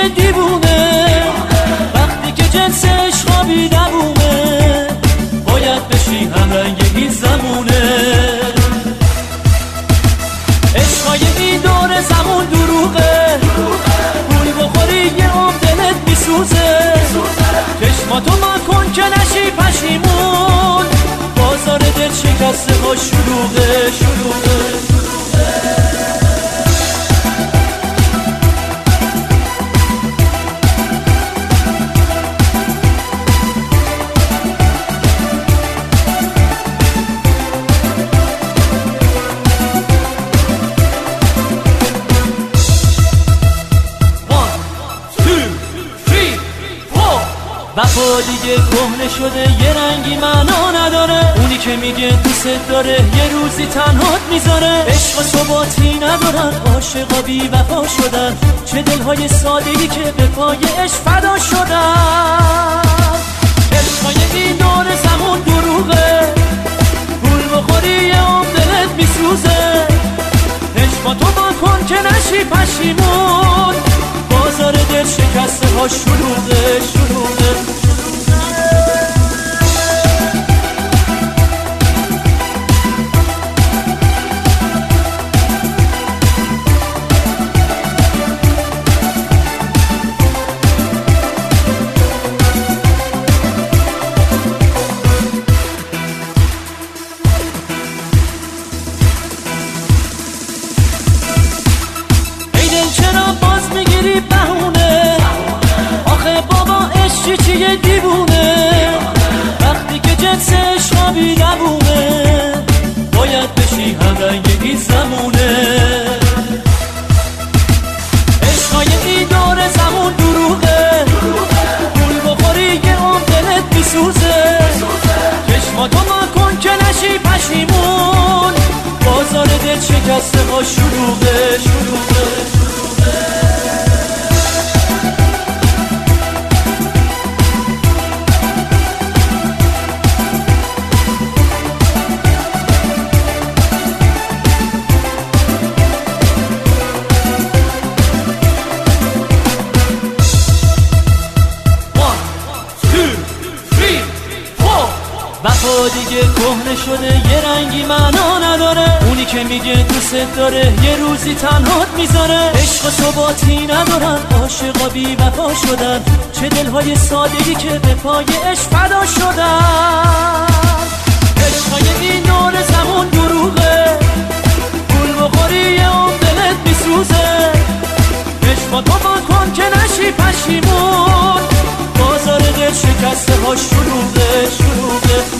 دیوونه، وقتی که جنس عشقابی دوونه، باید بشی همرنگ این زمونه. عشقای این دور زمون دروغه، پول بخوری یه عمر دلت میسوزه. چشماتو مکن که نشی پشیمون، بازار دل شکسته ها شلوغه شلوغه. وفا دیگه کهنه شده، یه رنگی معنا نداره. اونی که میگه دوست داره یه روزی تنهات میذاره. عشق و ثباتی ندارن، عاشقا بی وفا شدن. چه دلهای ساده‌ای که به پای عشق فدا شدن. عشقای این دور زمون دروغه، پول بخوری یه عمر دلت میسوزه. عشقاتو بکن که نشی پشیمون، بازار دل شکسته ها شلوغه شلوغه. میگیری بهونه، آخه بابا عشقی چیه دیوونه، وقتی که جنس عشقابی دوونه، باید بشی همرنگ این زمونه. عشقای این دور زمون دروغه، پول بخوری یه عمر دلت میسوزه. چشماتو مکن که نشی پشیمون، بازار دل شکسته ها شلوغه شلوغه. وفا دیگه کهنه شده، یه رنگی معنا نداره. اونی که میگه دوست داره یه روزی تنهات میذاره. عشق و ثباتی ندارن، عاشقا بی وفا شدن. چه دلهای ساده‌ای که به پای عشق فدا شدن. عشقای این دور زمون دروغه، پول بخوری یه عمر دلت میسوزه. عشقاتو بکن که نشی پشیمون، بازار دل شکسته ها شلوغه شلوغه.